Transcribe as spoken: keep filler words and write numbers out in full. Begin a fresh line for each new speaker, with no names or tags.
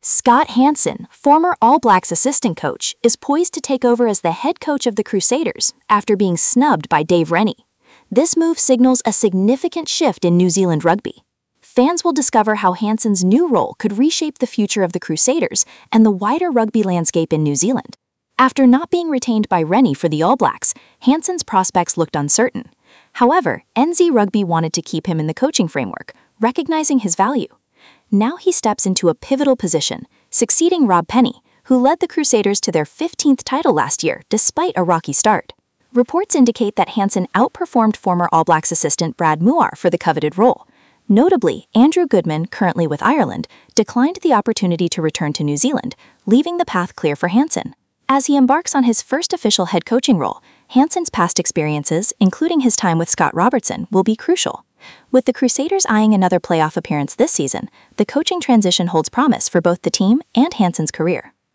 Scott Hanson, former All Blacks assistant coach, is poised to take over as the head coach of the Crusaders after being snubbed by Dave Rennie. This move signals a significant shift in New Zealand rugby. Fans will discover how Hanson's new role could reshape the future of the Crusaders and the wider rugby landscape in New Zealand. After not being retained by Rennie for the All Blacks, Hanson's prospects looked uncertain. However, N Z Rugby wanted to keep him in the coaching framework, recognizing his value. Now he steps into a pivotal position, succeeding Rob Penney, who led the Crusaders to their fifteenth title last year despite a rocky start. Reports indicate that Hanson outperformed former All Blacks assistant Brad Mooar for the coveted role. Notably, Andrew Goodman, currently with Ireland, declined the opportunity to return to New Zealand, leaving the path clear for Hanson. As he embarks on his first official head coaching role, Hanson's past experiences, including his time with Scott Robertson, will be crucial. With the Crusaders eyeing another playoff appearance this season, the coaching transition holds promise for both the team and Hanson's career.